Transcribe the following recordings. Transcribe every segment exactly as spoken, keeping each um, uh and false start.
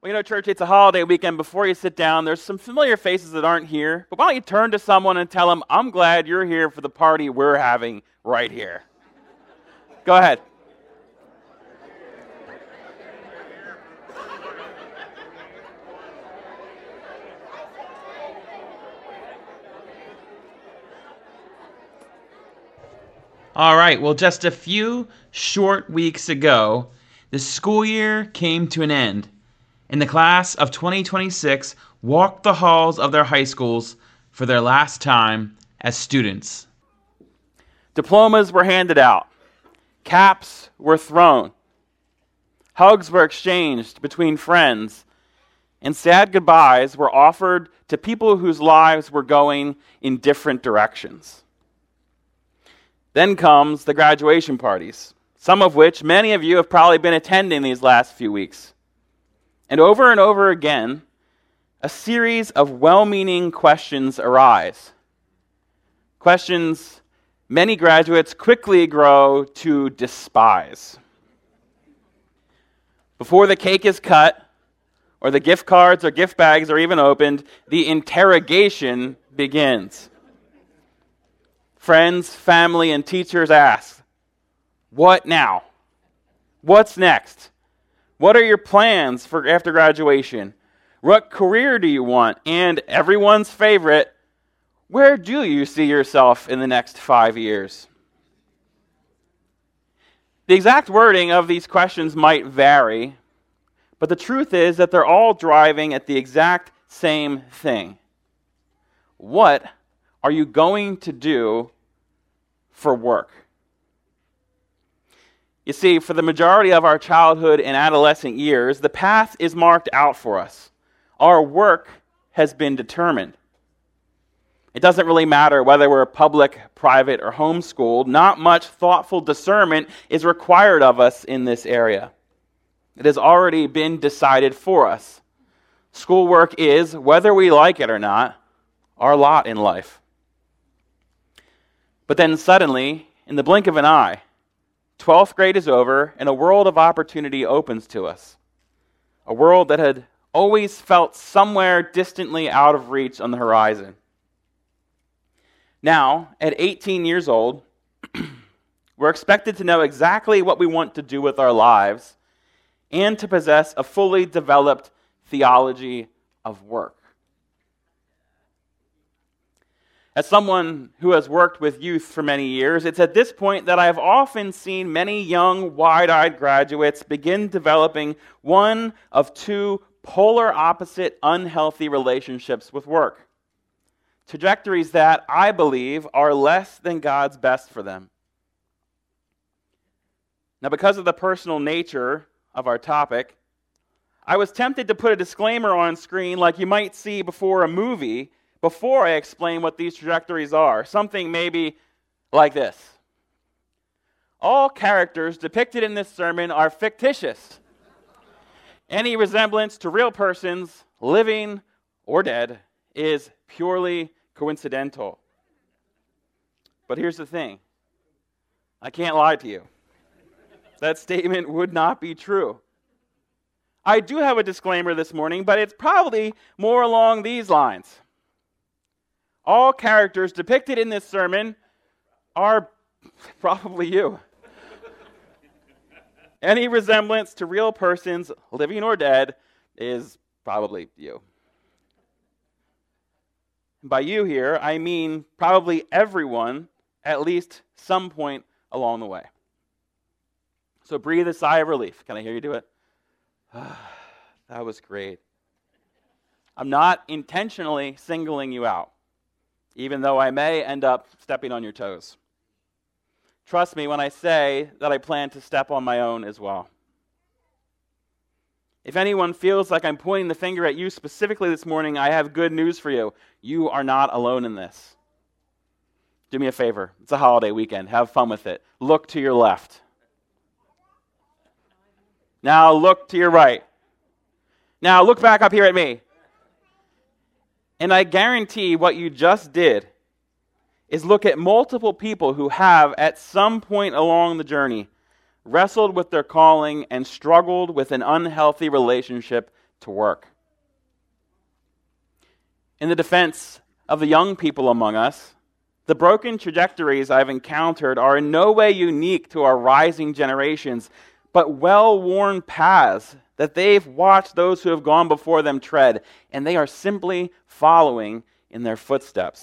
Well, you know, church, it's a holiday weekend. Before you sit down, there's some familiar faces that aren't here. But why don't you turn to someone and tell them, I'm glad you're here for the party we're having right here. Go ahead. All right, well, just a few short weeks ago, the school year came to an end, and the class of twenty twenty-six walked the halls of their high schools for their last time as students. Diplomas were handed out. Caps were thrown. Hugs were exchanged between friends, and sad goodbyes were offered to people whose lives were going in different directions. Then comes the graduation parties, some of which many of you have probably been attending these last few weeks. And over and over again, a series of well-meaning questions arise. Questions many graduates quickly grow to despise. Before the cake is cut, or the gift cards or gift bags are even opened, the interrogation begins. Friends, family, and teachers ask, what now? What's next? What are your plans for after graduation? What career do you want? And everyone's favorite, where do you see yourself in the next five years? The exact wording of these questions might vary, but the truth is that they're all driving at the exact same thing. What are you going to do for work? You see, for the majority of our childhood and adolescent years, the path is marked out for us. Our work has been determined. It doesn't really matter whether we're public, private, or homeschooled. Not much thoughtful discernment is required of us in this area. It has already been decided for us. Schoolwork is, whether we like it or not, our lot in life. But then suddenly, in the blink of an eye, twelfth grade is over and a world of opportunity opens to us. A world that had always felt somewhere distantly out of reach on the horizon. Now, at eighteen years old, we're expected to know exactly what we want to do with our lives and to possess a fully developed theology of work. As someone who has worked with youth for many years, it's at this point that I have often seen many young, wide-eyed graduates begin developing one of two polar opposite unhealthy relationships with work. Trajectories that, I believe, are less than God's best for them. Now, because of the personal nature of our topic, I was tempted to put a disclaimer on screen like you might see before a movie before I explain what these trajectories are. Something maybe like this. All characters depicted in this sermon are fictitious. Any resemblance to real persons, living or dead, is purely coincidental. But here's the thing. I can't lie to you. That statement would not be true. I do have a disclaimer this morning, but it's probably more along these lines. All characters depicted in this sermon are probably you. Any resemblance to real persons, living or dead, is probably you. By you here, I mean probably everyone at least some point along the way. So breathe a sigh of relief. Can I hear you do it? That was great. I'm not intentionally singling you out, even though I may end up stepping on your toes. Trust me when I say that I plan to step on my own as well. If anyone feels like I'm pointing the finger at you specifically this morning, I have good news for you. You are not alone in this. Do me a favor. It's a holiday weekend. Have fun with it. Look to your left. Now look to your right. Now look back up here at me. And I guarantee what you just did is look at multiple people who have, at some point along the journey, wrestled with their calling and struggled with an unhealthy relationship to work. In the defense of the young people among us, the broken trajectories I've encountered are in no way unique to our rising generations, but well-worn paths that they've watched those who have gone before them tread, and they are simply following in their footsteps.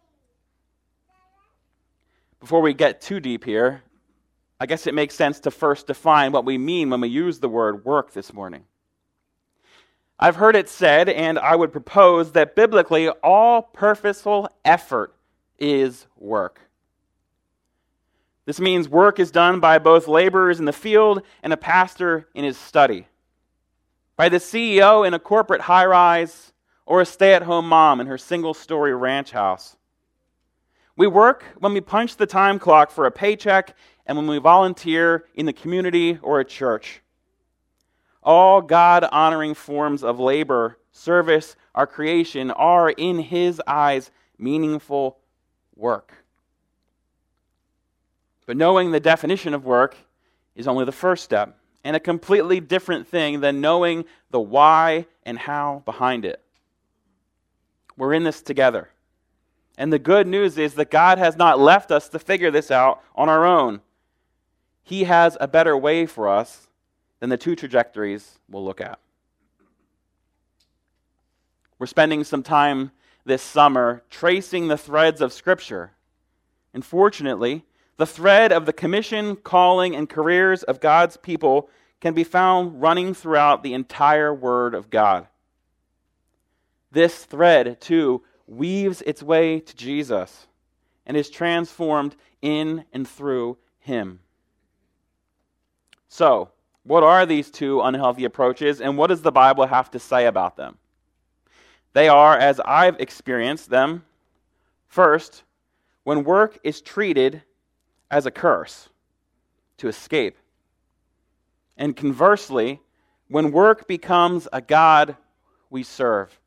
Before we get too deep here, I guess it makes sense to first define what we mean when we use the word work this morning. I've heard it said, and I would propose that biblically all purposeful effort is work. This means work is done by both laborers in the field and a pastor in his study, by the C E O in a corporate high-rise, or a stay-at-home mom in her single-story ranch house. We work when we punch the time clock for a paycheck and when we volunteer in the community or a church. All God-honoring forms of labor, service, our creation are, in His eyes, meaningful work. But knowing the definition of work is only the first step, and a completely different thing than knowing the why and how behind it. We're in this together. And the good news is that God has not left us to figure this out on our own. He has a better way for us than the two trajectories we'll look at. We're spending some time this summer tracing the threads of Scripture. And fortunately, the thread of the commission, calling, and careers of God's people can be found running throughout the entire Word of God. This thread, too, weaves its way to Jesus and is transformed in and through Him. So, what are these two unhealthy approaches, and what does the Bible have to say about them? They are, as I've experienced them, first, when work is treated as a curse to escape. And conversely, when work becomes a God we serve.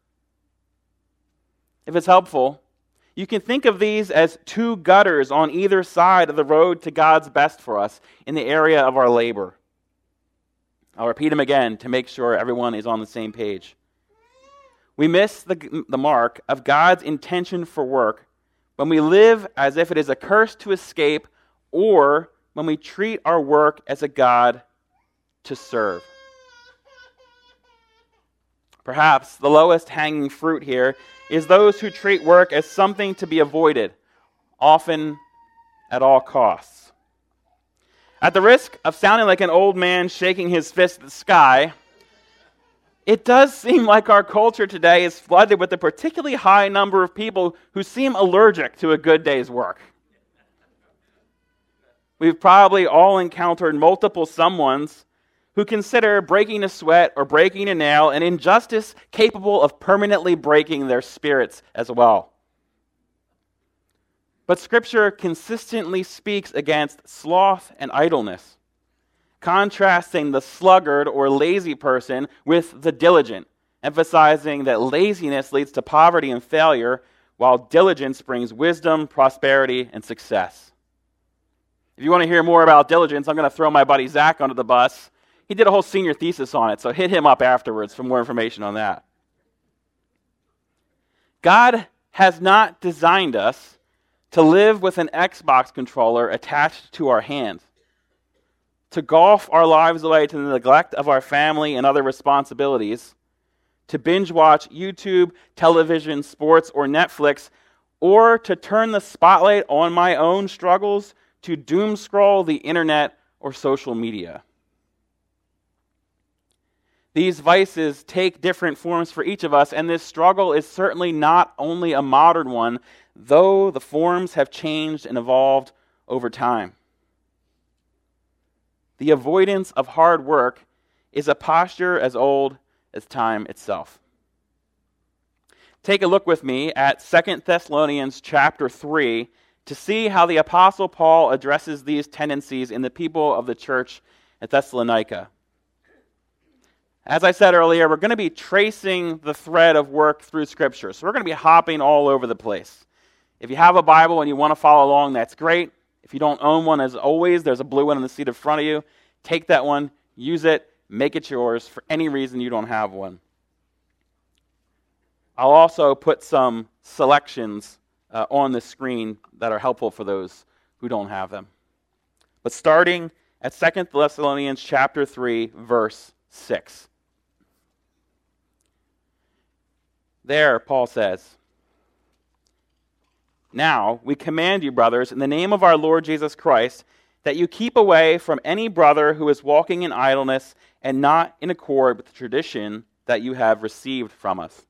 If it's helpful, you can think of these as two gutters on either side of the road to God's best for us in the area of our labor. I'll repeat them again to make sure everyone is on the same page. We miss the, the mark of God's intention for work when we live as if it is a curse to escape, or when we treat our work as a God to serve. Perhaps the lowest hanging fruit here is those who treat work as something to be avoided, often at all costs. At the risk of sounding like an old man shaking his fist at the sky, it does seem like our culture today is flooded with a particularly high number of people who seem allergic to a good day's work. We've probably all encountered multiple someones who consider breaking a sweat or breaking a nail an injustice capable of permanently breaking their spirits as well. But Scripture consistently speaks against sloth and idleness, contrasting the sluggard or lazy person with the diligent, emphasizing that laziness leads to poverty and failure, while diligence brings wisdom, prosperity, and success. If you want to hear more about diligence, I'm going to throw my buddy Zach under the bus. He did a whole senior thesis on it, so hit him up afterwards for more information on that. God has not designed us to live with an Xbox controller attached to our hand, to golf our lives away to the neglect of our family and other responsibilities, to binge watch YouTube, television, sports, or Netflix, or to turn the spotlight on my own struggles to doom scroll the internet or social media. These vices take different forms for each of us, and this struggle is certainly not only a modern one, though the forms have changed and evolved over time. The avoidance of hard work is a posture as old as time itself. Take a look with me at Second Thessalonians chapter three to see how the Apostle Paul addresses these tendencies in the people of the church at Thessalonica. As I said earlier, we're going to be tracing the thread of work through Scripture. So we're going to be hopping all over the place. If you have a Bible and you want to follow along, that's great. If you don't own one, as always, there's a blue one in the seat in front of you. Take that one, use it, make it yours for any reason you don't have one. I'll also put some selections uh, on the screen that are helpful for those who don't have them. But starting at Second Thessalonians chapter three, verse six. There, Paul says, "Now we command you, brothers, in the name of our Lord Jesus Christ, that you keep away from any brother who is walking in idleness and not in accord with the tradition that you have received from us.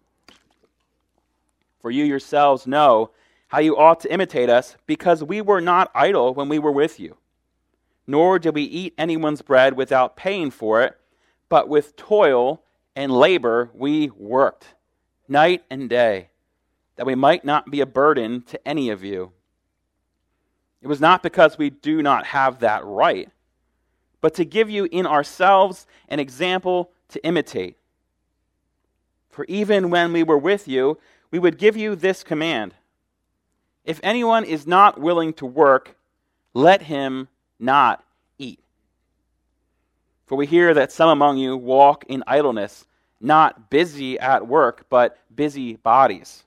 For you yourselves know how you ought to imitate us, because we were not idle when we were with you. Nor did we eat anyone's bread without paying for it, but with toil and labor we worked, night and day, that we might not be a burden to any of you. It was not because we do not have that right, but to give you in ourselves an example to imitate. For even when we were with you, we would give you this command: if anyone is not willing to work, let him not eat. For we hear that some among you walk in idleness, not busy at work, but busy bodies.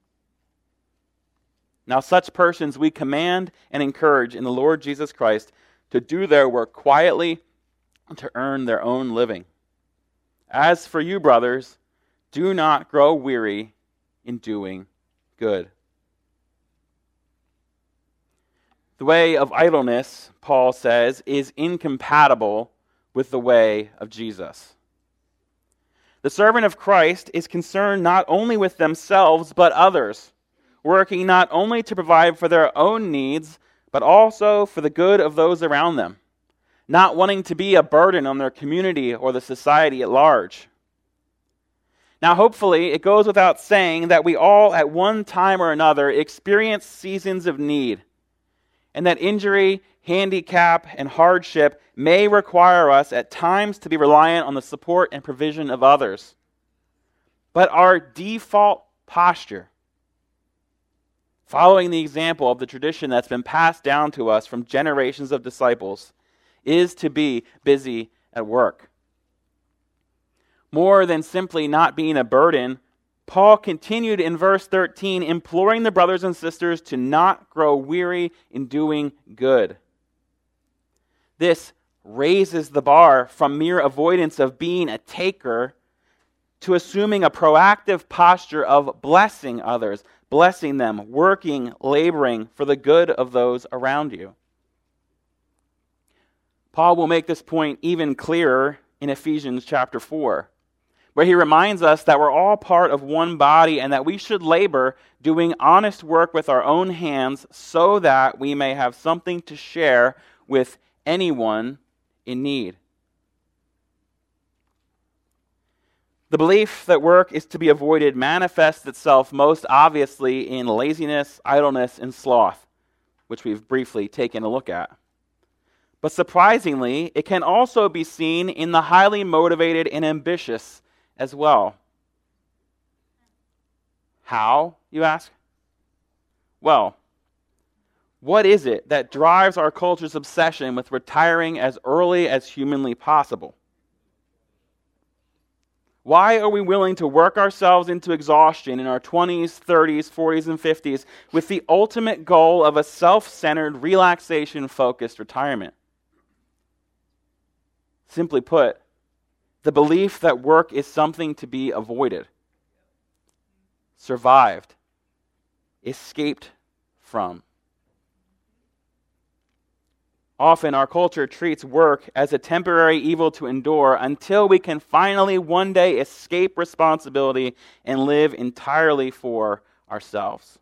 Now such persons we command and encourage in the Lord Jesus Christ to do their work quietly and to earn their own living. As for you, brothers, do not grow weary in doing good." The way of idleness, Paul says, is incompatible with the way of Jesus. The servant of Christ is concerned not only with themselves but others, working not only to provide for their own needs, but also for the good of those around them, not wanting to be a burden on their community or the society at large. Now, hopefully, it goes without saying that we all, at one time or another, experience seasons of need, and that injury, handicap, and hardship may require us at times to be reliant on the support and provision of others. But our default posture, following the example of the tradition that's been passed down to us from generations of disciples, is to be busy at work. More than simply not being a burden, Paul continued in verse thirteen, imploring the brothers and sisters to not grow weary in doing good. This raises the bar from mere avoidance of being a taker to assuming a proactive posture of blessing others, blessing them, working, laboring for the good of those around you. Paul will make this point even clearer in Ephesians chapter four, where he reminds us that we're all part of one body and that we should labor doing honest work with our own hands so that we may have something to share with anyone in need. The belief that work is to be avoided manifests itself most obviously in laziness, idleness, and sloth, which we've briefly taken a look at. But surprisingly, it can also be seen in the highly motivated and ambitious as well. How, you ask? Well, what is it that drives our culture's obsession with retiring as early as humanly possible? Why are we willing to work ourselves into exhaustion in our twenties, thirties, forties, and fifties with the ultimate goal of a self-centered, relaxation-focused retirement? Simply put, the belief that work is something to be avoided, survived, escaped from. Often our culture treats work as a temporary evil to endure until we can finally one day escape responsibility and live entirely for ourselves.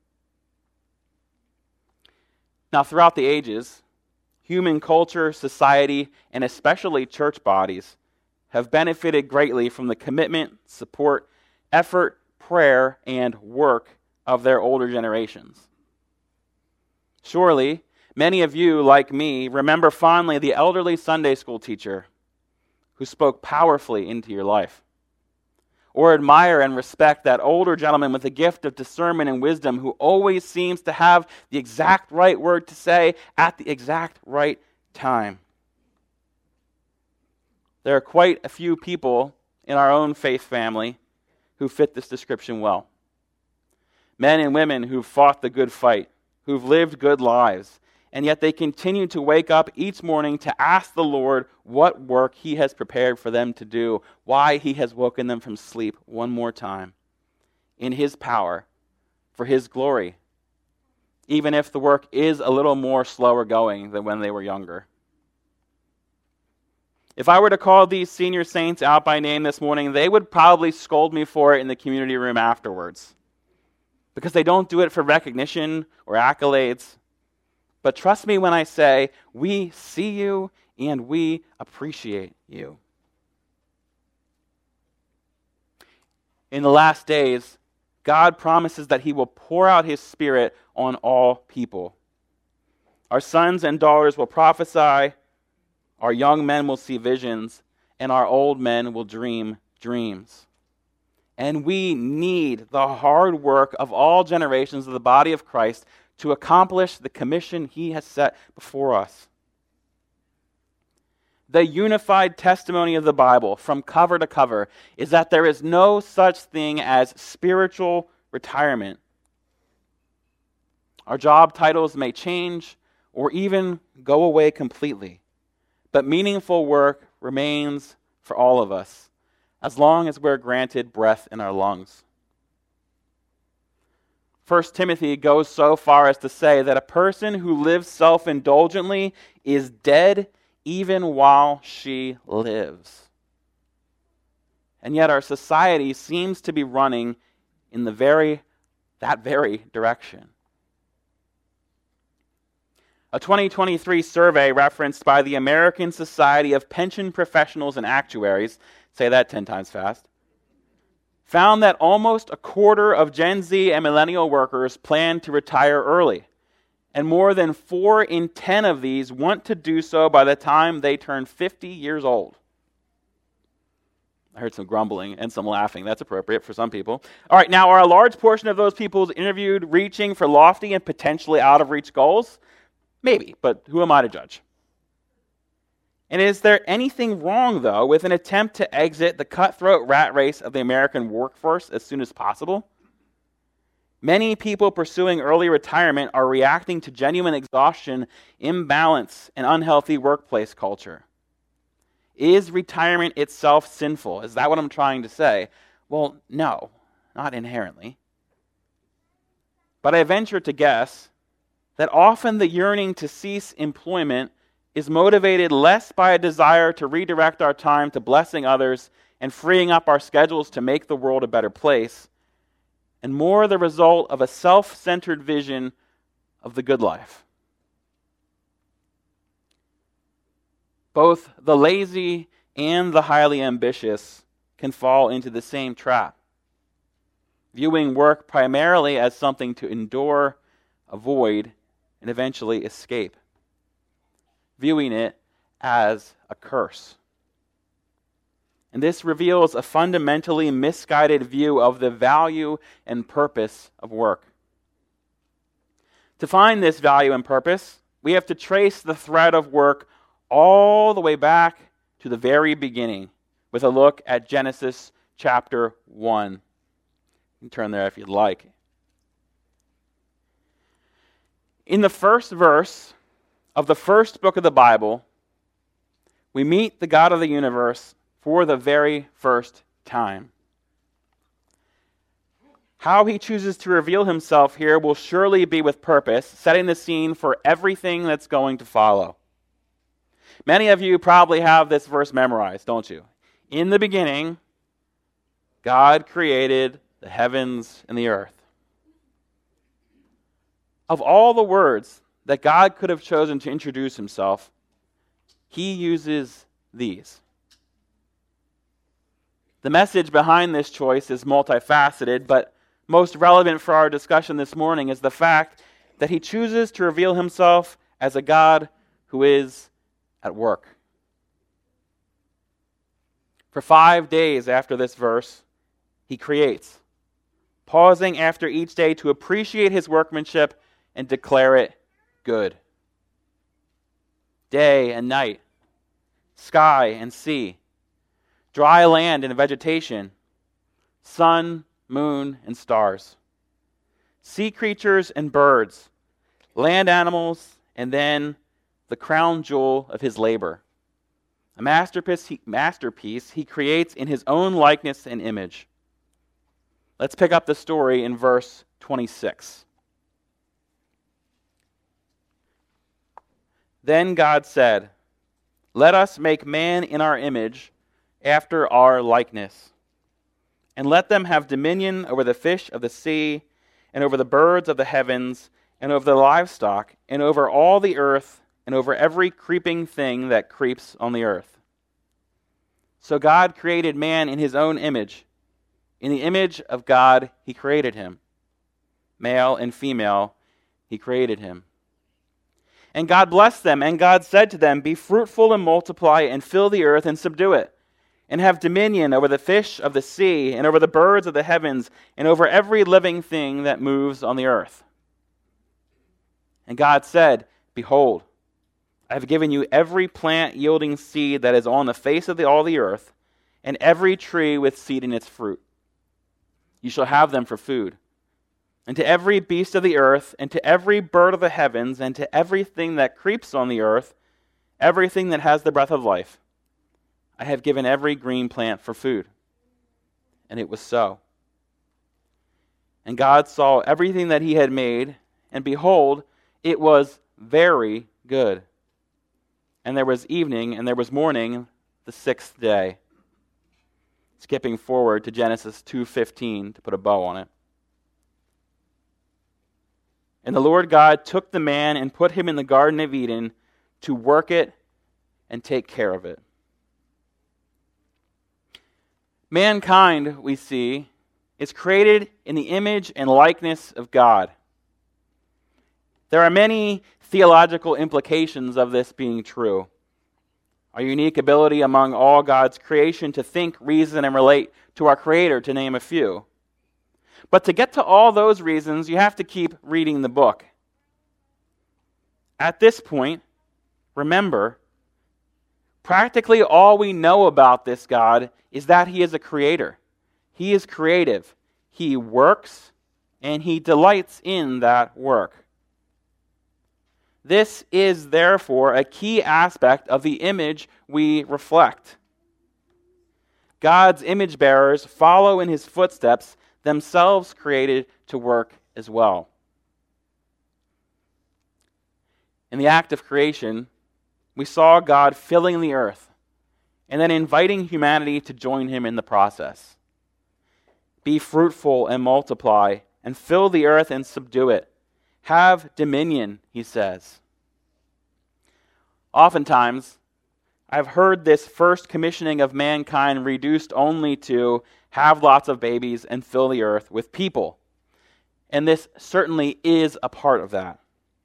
Now, throughout the ages, human culture, society, and especially church bodies have benefited greatly from the commitment, support, effort, prayer, and work of their older generations. Surely, many of you, like me, remember fondly the elderly Sunday school teacher who spoke powerfully into your life. Or admire and respect that older gentleman with the gift of discernment and wisdom who always seems to have the exact right word to say at the exact right time. There are quite a few people in our own faith family who fit this description well. Men and women who've fought the good fight, who've lived good lives, and yet they continue to wake up each morning to ask the Lord what work he has prepared for them to do, why he has woken them from sleep one more time, in his power, for his glory, even if the work is a little more slower going than when they were younger. If I were to call these senior saints out by name this morning, they would probably scold me for it in the community room afterwards, because they don't do it for recognition or accolades. But trust me when I say, we see you and we appreciate you. In the last days, God promises that he will pour out his Spirit on all people. Our sons and daughters will prophesy, our young men will see visions, and our old men will dream dreams. And we need the hard work of all generations of the body of Christ to accomplish the commission he has set before us. The unified testimony of the Bible, from cover to cover, is that there is no such thing as spiritual retirement. Our job titles may change or even go away completely, but meaningful work remains for all of us, as long as we're granted breath in our lungs. First Timothy goes so far as to say that a person who lives self-indulgently is dead even while she lives. And yet our society seems to be running in the very, that very direction. A twenty twenty-three survey referenced by the American Society of Pension Professionals and Actuaries, say that ten times fast, found that almost a quarter of Gen Z and millennial workers plan to retire early, and more than four in ten of these want to do so by the time they turn fifty years old. I heard some grumbling and some laughing. That's appropriate for some people. All right, now are a large portion of those people interviewed reaching for lofty and potentially out-of-reach goals? Maybe, but who am I to judge? And is there anything wrong, though, with an attempt to exit the cutthroat rat race of the American workforce as soon as possible? Many people pursuing early retirement are reacting to genuine exhaustion, imbalance, and unhealthy workplace culture. Is retirement itself sinful? Is that what I'm trying to say? Well, no, not inherently. But I venture to guess that often the yearning to cease employment is motivated less by a desire to redirect our time to blessing others and freeing up our schedules to make the world a better place, and more the result of a self-centered vision of the good life. Both the lazy and the highly ambitious can fall into the same trap, viewing work primarily as something to endure, avoid, and eventually escape, viewing it as a curse. And this reveals a fundamentally misguided view of the value and purpose of work. To find this value and purpose, we have to trace the thread of work all the way back to the very beginning with a look at Genesis chapter one. You can turn there if you'd like. In the first verse of the first book of the Bible, we meet the God of the universe for the very first time. How he chooses to reveal himself here will surely be with purpose, setting the scene for everything that's going to follow. Many of you probably have this verse memorized, don't you? In the beginning, God created the heavens and the earth. Of all the words that God could have chosen to introduce himself, he uses these. The message behind this choice is multifaceted, but most relevant for our discussion this morning is the fact that he chooses to reveal himself as a God who is at work. For five days after this verse, he creates, pausing after each day to appreciate his workmanship and declare it good. Day and night, sky and sea, dry land and vegetation, sun, moon, and stars, sea creatures and birds, land animals, and then the crown jewel of his labor, a masterpiece he, masterpiece he creates in his own likeness and image. Let's pick up the story in verse twenty-six. Then God said, "Let us make man in our image, after our likeness, and let them have dominion over the fish of the sea, and over the birds of the heavens, and over the livestock, and over all the earth, and over every creeping thing that creeps on the earth." So God created man in his own image. In the image of God, he created him. Male and female, he created him. And God blessed them, and God said to them, "Be fruitful and multiply, and fill the earth and subdue it, and have dominion over the fish of the sea, and over the birds of the heavens, and over every living thing that moves on the earth." And God said, "Behold, I have given you every plant yielding seed that is on the face of the, all the earth, and every tree with seed in its fruit. You shall have them for food. And to every beast of the earth, and to every bird of the heavens, and to everything that creeps on the earth, everything that has the breath of life, I have given every green plant for food." And it was so. And God saw everything that he had made, and behold, it was very good. And there was evening, and there was morning, the sixth day. Skipping forward to Genesis two fifteen to put a bow on it. "And the Lord God took the man and put him in the Garden of Eden to work it and take care of it." Mankind, we see, is created in the image and likeness of God. There are many theological implications of this being true. Our unique ability among all God's creation to think, reason, and relate to our Creator, to name a few. But to get to all those reasons, you have to keep reading the book. At this point, remember, practically all we know about this God is that he is a creator. He is creative. He works, and he delights in that work. This is therefore a key aspect of the image we reflect. God's image bearers follow in his footsteps, themselves created to work as well. In the act of creation, we saw God filling the earth and then inviting humanity to join him in the process. "Be fruitful and multiply, and fill the earth and subdue it. Have dominion," he says. Oftentimes, I've heard this first commissioning of mankind reduced only to have lots of babies and fill the earth with people. And this certainly is a part of that.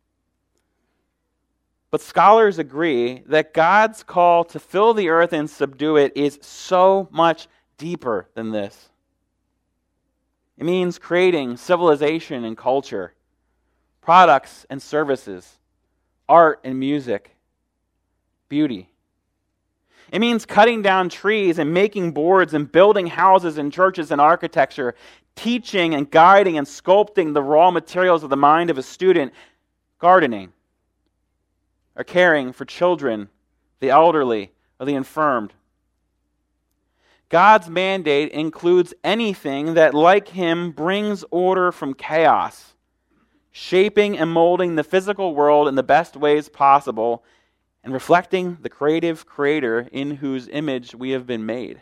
But scholars agree that God's call to fill the earth and subdue it is so much deeper than this. It means creating civilization and culture, products and services, art and music, beauty. It means cutting down trees and making boards and building houses and churches and architecture, teaching and guiding and sculpting the raw materials of the mind of a student, gardening, or caring for children, the elderly, or the infirmed. God's mandate includes anything that, like him, brings order from chaos, shaping and molding the physical world in the best ways possible, and reflecting the creative creator in whose image we have been made.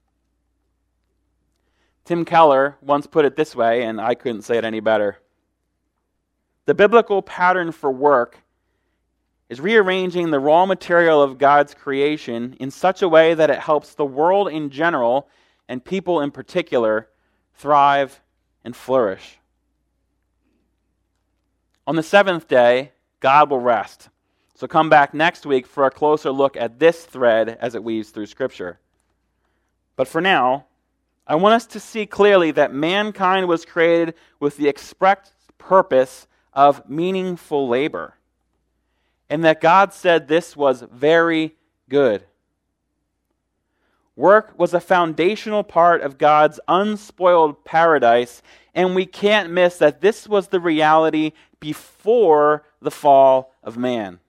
Tim Keller once put it this way, and I couldn't say it any better. The biblical pattern for work is rearranging the raw material of God's creation in such a way that it helps the world in general, and people in particular, thrive and flourish. On the seventh day, God will rest. So come back next week for a closer look at this thread as it weaves through Scripture. But for now, I want us to see clearly that mankind was created with the express purpose of meaningful labor, and that God said this was very good. Work was a foundational part of God's unspoiled paradise, and we can't miss that this was the reality before the fall of man.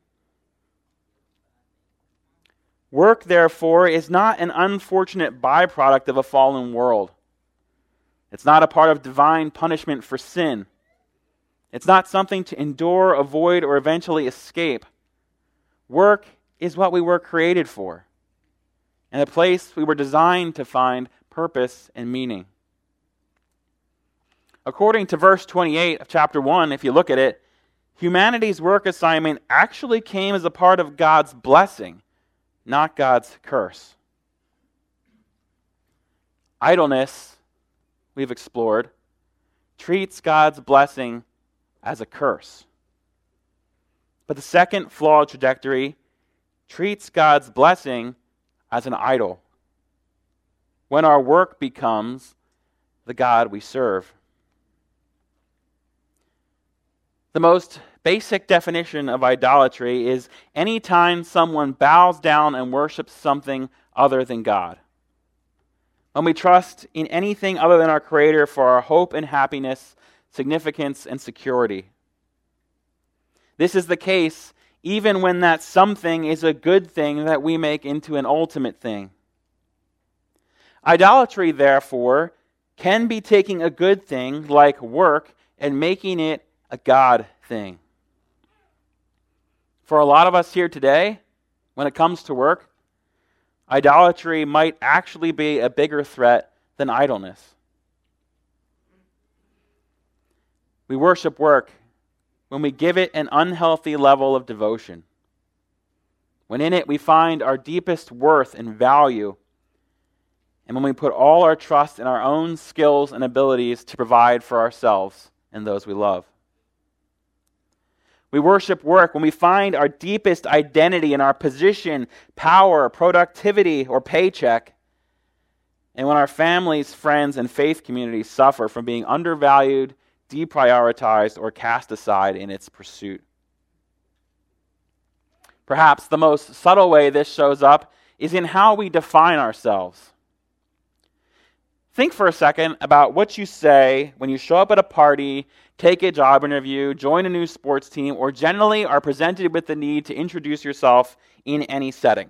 Work, therefore, is not an unfortunate byproduct of a fallen world. It's not a part of divine punishment for sin. It's not something to endure, avoid, or eventually escape. Work is what we were created for, and a place we were designed to find purpose and meaning. According to verse twenty-eight of chapter one, if you look at it, humanity's work assignment actually came as a part of God's blessing, not God's curse. Idleness, we've explored, treats God's blessing as a curse. But the second flawed trajectory treats God's blessing as an idol, when our work becomes the God we serve. The most basic definition of idolatry is any time someone bows down and worships something other than God. When we trust in anything other than our Creator for our hope and happiness, significance, and security. This is the case even when that something is a good thing that we make into an ultimate thing. Idolatry, therefore, can be taking a good thing like work and making it a God thing. For a lot of us here today, when it comes to work, idolatry might actually be a bigger threat than idleness. We worship work when we give it an unhealthy level of devotion, when in it we find our deepest worth and value, and when we put all our trust in our own skills and abilities to provide for ourselves and those we love. We worship work when we find our deepest identity in our position, power, productivity, or paycheck, and when our families, friends, and faith communities suffer from being undervalued, deprioritized, or cast aside in its pursuit. Perhaps the most subtle way this shows up is in how we define ourselves. Think for a second about what you say when you show up at a party, take a job interview, join a new sports team, or generally are presented with the need to introduce yourself in any setting.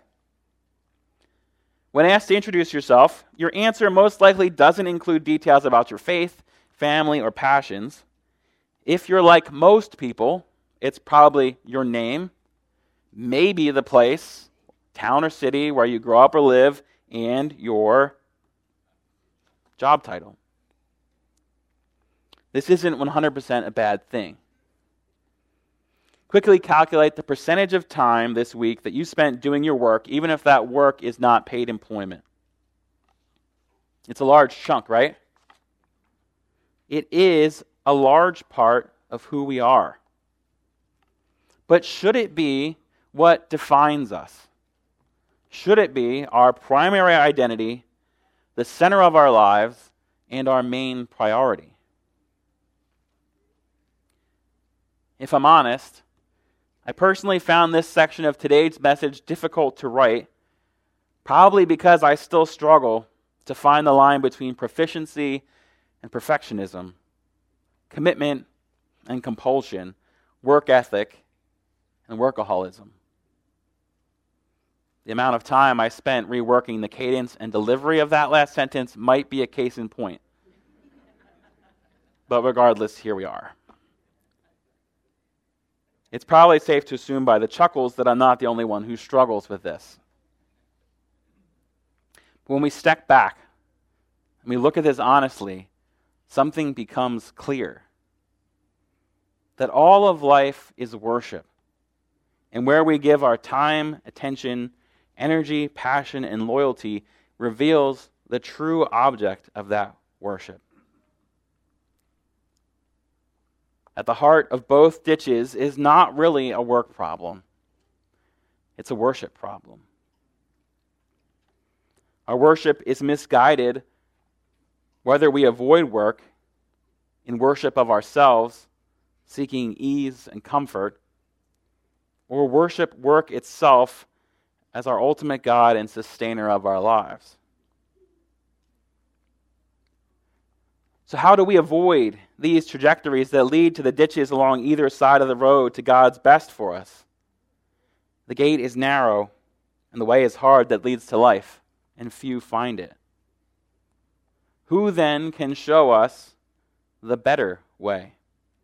When asked to introduce yourself, your answer most likely doesn't include details about your faith, family, or passions. If you're like most people, it's probably your name, maybe the place, town or city where you grow up or live, and your job title. This isn't one hundred percent a bad thing. Quickly calculate the percentage of time this week that you spent doing your work, even if that work is not paid employment. It's a large chunk, right? It is a large part of who we are. But should it be what defines us? Should it be our primary identity, the center of our lives, and our main priority? If I'm honest, I personally found this section of today's message difficult to write, probably because I still struggle to find the line between proficiency and perfectionism, commitment and compulsion, work ethic and workaholism. The amount of time I spent reworking the cadence and delivery of that last sentence might be a case in point. But regardless, here we are. It's probably safe to assume by the chuckles that I'm not the only one who struggles with this. But when we step back and we look at this honestly, something becomes clear. That all of life is worship. And where we give our time, attention, energy, passion, and loyalty reveals the true object of that worship. At the heart of both ditches is not really a work problem. It's a worship problem. Our worship is misguided whether we avoid work in worship of ourselves, seeking ease and comfort, or worship work itself as our ultimate God and sustainer of our lives. So how do we avoid these trajectories that lead to the ditches along either side of the road to God's best for us? The gate is narrow, and the way is hard that leads to life, and few find it. Who then can show us the better way?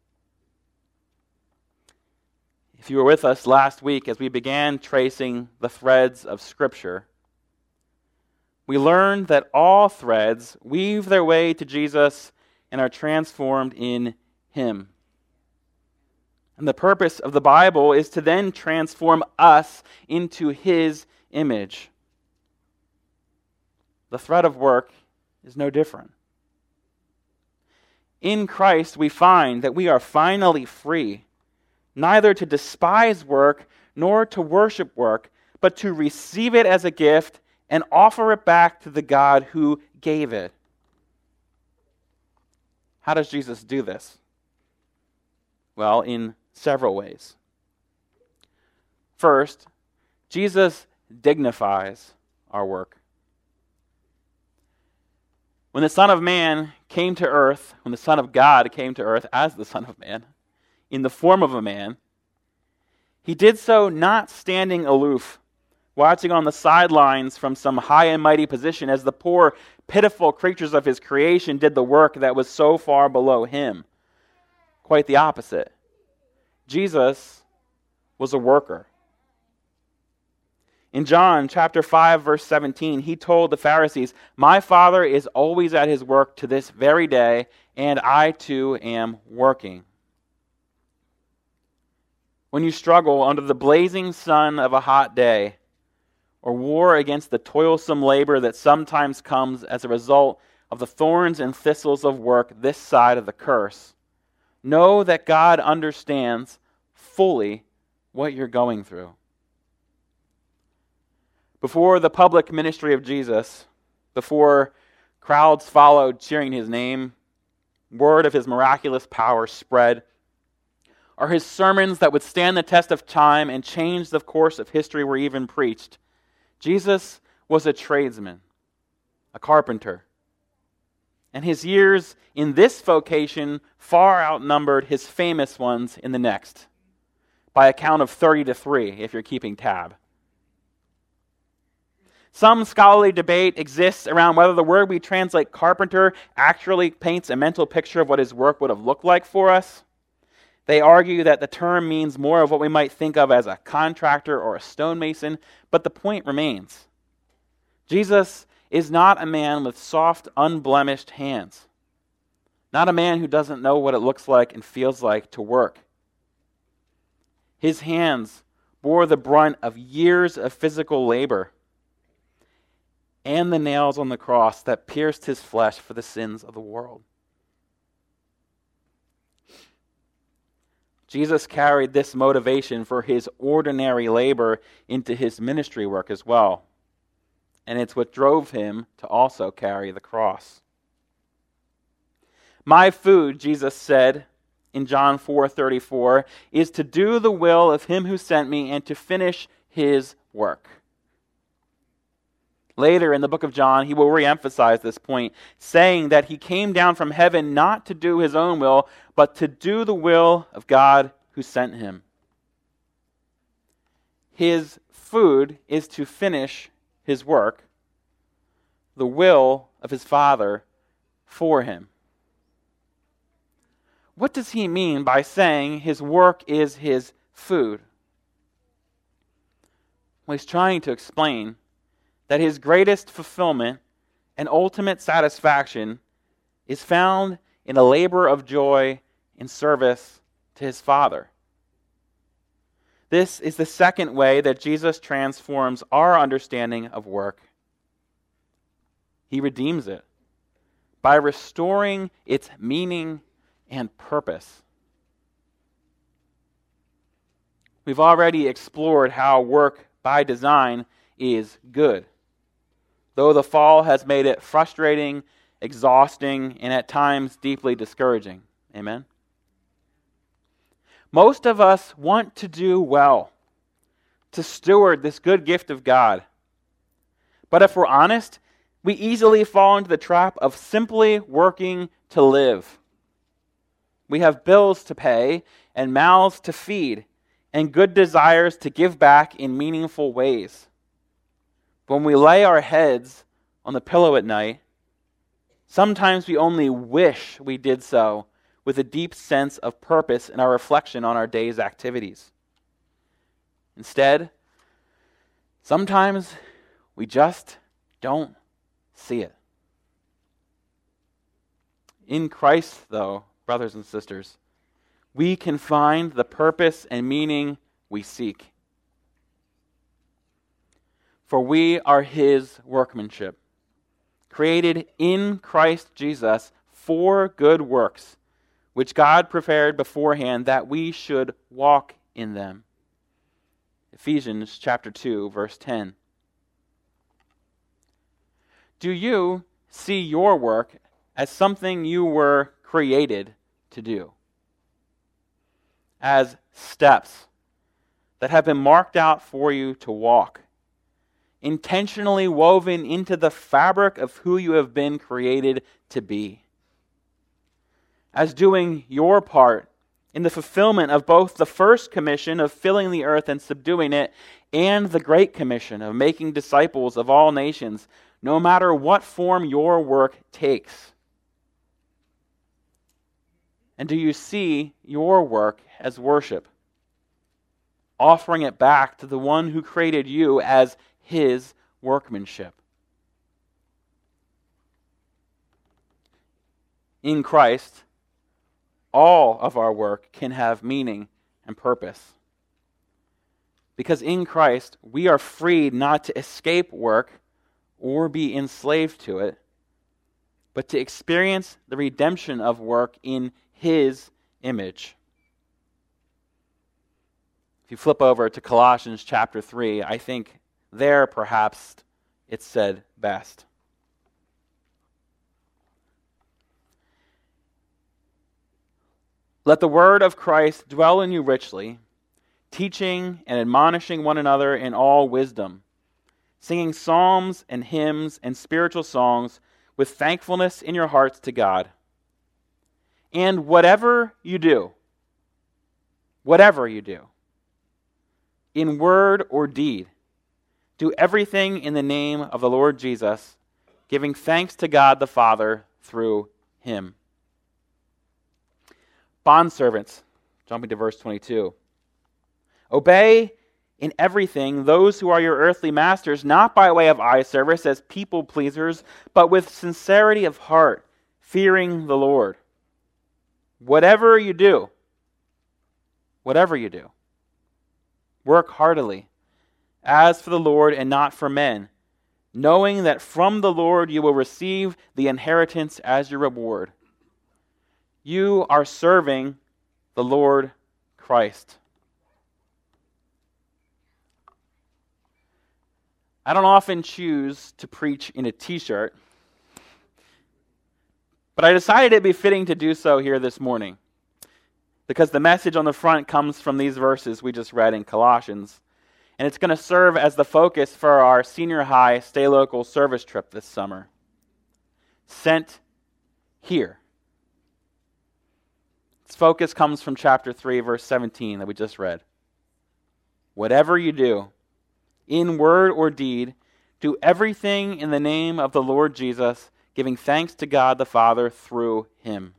If you were with us last week as we began tracing the threads of Scripture, we learned that all threads weave their way to Jesus and are transformed in Him. And the purpose of the Bible is to then transform us into His image. The thread of work is no different. In Christ, we find that we are finally free, neither to despise work nor to worship work, but to receive it as a gift and offer it back to the God who gave it. How does Jesus do this? Well, in several ways. First, Jesus dignifies our work. When the Son of Man came to earth, when the Son of God came to earth as the Son of Man, in the form of a man, He did so not standing aloof, watching on the sidelines from some high and mighty position as the poor, pitiful creatures of His creation did the work that was so far below Him. Quite the opposite. Jesus was a worker. In John chapter five, verse seventeen, He told the Pharisees, "My Father is always at His work to this very day, and I too am working." When you struggle under the blazing sun of a hot day, or war against the toilsome labor that sometimes comes as a result of the thorns and thistles of work this side of the curse, know that God understands fully what you're going through. Before the public ministry of Jesus, before crowds followed cheering His name, word of His miraculous power spread, or His sermons that would stand the test of time and change the course of history were even preached, Jesus was a tradesman, a carpenter. And His years in this vocation far outnumbered His famous ones in the next, by a count of thirty to three, if you're keeping tab. Some scholarly debate exists around whether the word we translate carpenter actually paints a mental picture of what His work would have looked like for us. They argue that the term means more of what we might think of as a contractor or a stonemason, but the point remains. Jesus is not a man with soft, unblemished hands. Not a man who doesn't know what it looks like and feels like to work. His hands bore the brunt of years of physical labor and the nails on the cross that pierced His flesh for the sins of the world. Jesus carried this motivation for His ordinary labor into His ministry work as well. And it's what drove Him to also carry the cross. My food, Jesus said in John four thirty-four, is to do the will of Him who sent me and to finish His work. Later in the book of John, He will reemphasize this point, saying that He came down from heaven not to do His own will, but to do the will of God who sent Him. His food is to finish His work, the will of His Father for Him. What does He mean by saying His work is His food? Well, He's trying to explain that His greatest fulfillment and ultimate satisfaction is found in a labor of joy in service to His Father. This is the second way that Jesus transforms our understanding of work. He redeems it by restoring its meaning and purpose. We've already explored how work by design is good, though the fall has made it frustrating, exhausting, and at times deeply discouraging. Amen? Most of us want to do well, to steward this good gift of God. But if we're honest, We easily fall into the trap of simply working to live. We have bills to pay and mouths to feed and good desires to give back in meaningful ways. When we lay our heads on the pillow at night, sometimes we only wish we did so with a deep sense of purpose in our reflection on our day's activities. Instead, sometimes we just don't see it. In Christ, though, brothers and sisters, we can find the purpose and meaning we seek. For we are His workmanship, created in Christ Jesus for good works, which God prepared beforehand that we should walk in them. Ephesians chapter two, verse ten. Do you see your work as something you were created to do? As steps that have been marked out for you to walk, intentionally woven into the fabric of who you have been created to be. As doing your part in the fulfillment of both the first commission of filling the earth and subduing it, and the great commission of making disciples of all nations, no matter what form your work takes. And do you see your work as worship, offering it back to the one who created you as His workmanship? In Christ, all of our work can have meaning and purpose. Because in Christ, we are freed not to escape work or be enslaved to it, but to experience the redemption of work in His image. If you flip over to Colossians chapter three, I think there perhaps it's said best. Let the word of Christ dwell in you richly, teaching and admonishing one another in all wisdom, singing psalms and hymns and spiritual songs with thankfulness in your hearts to God. And whatever you do, whatever you do, in word or deed, do everything in the name of the Lord Jesus, giving thanks to God the Father through Him. Bondservants, jumping to verse twenty-two. Obey in everything those who are your earthly masters, not by way of eye service as people pleasers, but with sincerity of heart, fearing the Lord. Whatever you do, whatever you do, work heartily, as for the Lord and not for men, knowing that from the Lord you will receive the inheritance as your reward. You are serving the Lord Christ. I don't often choose to preach in a t-shirt, but I decided it'd be fitting to do so here this morning, because the message on the front comes from these verses we just read in Colossians, and it's going to serve as the focus for our senior high Stay Local service trip this summer. Sent here. Its focus comes from chapter three, verse seventeen that we just read. Whatever you do, in word or deed, do everything in the name of the Lord Jesus, giving thanks to God the Father through Him.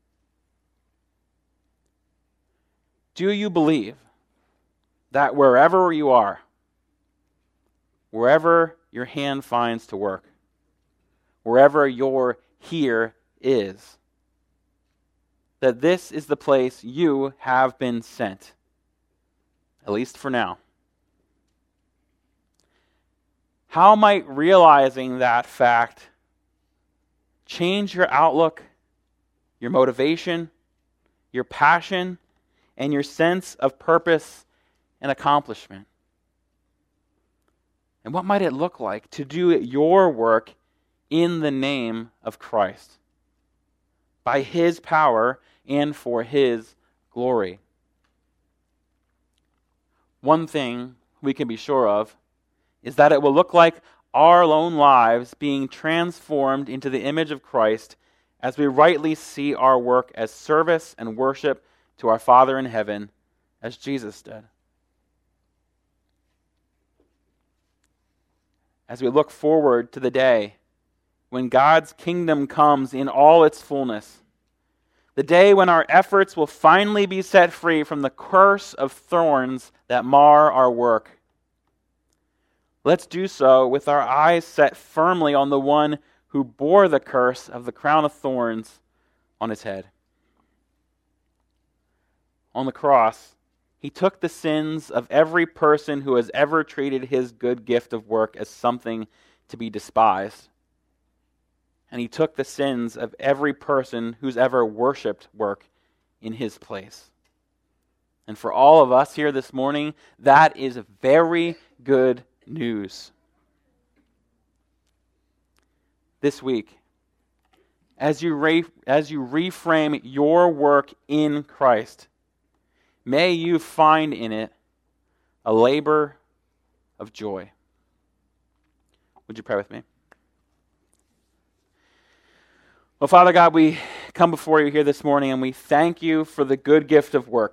Do you believe that wherever you are, wherever your hand finds to work, wherever your here is, that this is the place you have been sent, at least for now? How might realizing that fact change your outlook, your motivation, your passion, and your sense of purpose and accomplishment? And what might it look like to do your work in the name of Christ, by His power and for His glory? One thing we can be sure of is that it will look like our own lives being transformed into the image of Christ as we rightly see our work as service and worship to our Father in heaven, as Jesus did. As we look forward to the day when God's kingdom comes in all its fullness, the day when our efforts will finally be set free from the curse of thorns that mar our work, let's do so with our eyes set firmly on the one who bore the curse of the crown of thorns on his head. On the cross, he took the sins of every person who has ever treated his good gift of work as something to be despised. And he took the sins of every person who's ever worshipped work in his place. And for all of us here this morning, that is very good news. This week, as you re- as you reframe your work in Christ, may you find in it a labor of joy. Would you pray with me? Well, Father God, we come before you here this morning and we thank you for the good gift of work.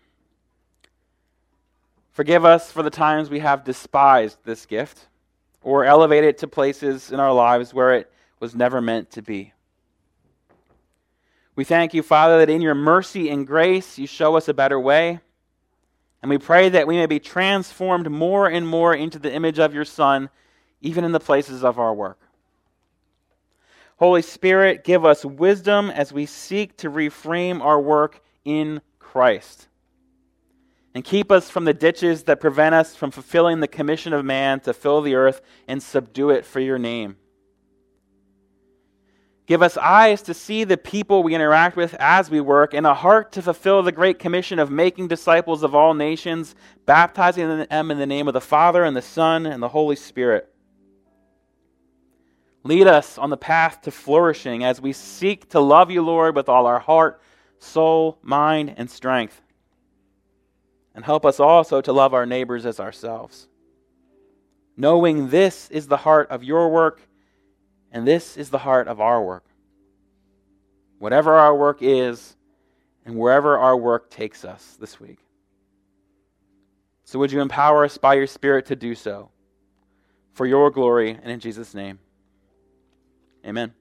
Forgive us for the times we have despised this gift or elevated it to places in our lives where it was never meant to be. We thank you, Father, that in your mercy and grace you show us a better way. And we pray that we may be transformed more and more into the image of your Son, even in the places of our work. Holy Spirit, give us wisdom as we seek to reframe our work in Christ. And keep us from the ditches that prevent us from fulfilling the commission of man to fill the earth and subdue it for your name. Give us eyes to see the people we interact with as we work, and a heart to fulfill the great commission of making disciples of all nations, baptizing them in the name of the Father and the Son and the Holy Spirit. Lead us on the path to flourishing as we seek to love you, Lord, with all our heart, soul, mind, and strength. And help us also to love our neighbors as ourselves, knowing this is the heart of your work and this is the heart of our work. Whatever our work is and wherever our work takes us this week. So would you empower us by your Spirit to do so for your glory and in Jesus' name. Amen.